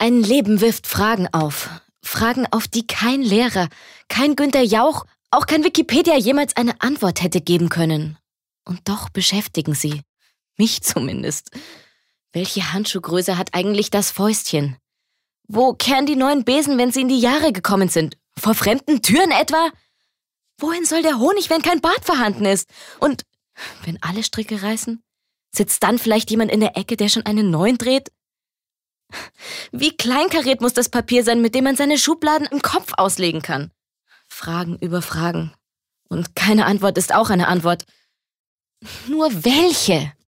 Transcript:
Ein Leben wirft Fragen auf. Fragen, auf die kein Lehrer, kein Günther Jauch, auch kein Wikipedia jemals eine Antwort hätte geben können. Und doch beschäftigen sie. Mich zumindest. Welche Handschuhgröße hat eigentlich das Fäustchen? Wo kehren die neuen Besen, wenn sie in die Jahre gekommen sind? Vor fremden Türen etwa? Wohin soll der Honig, wenn kein Bad vorhanden ist? Und wenn alle Stricke reißen? Sitzt dann vielleicht jemand in der Ecke, der schon einen neuen dreht? Wie kleinkariert muss das Papier sein, mit dem man seine Schubladen im Kopf auslegen kann? Fragen über Fragen. Und keine Antwort ist auch eine Antwort. Nur welche?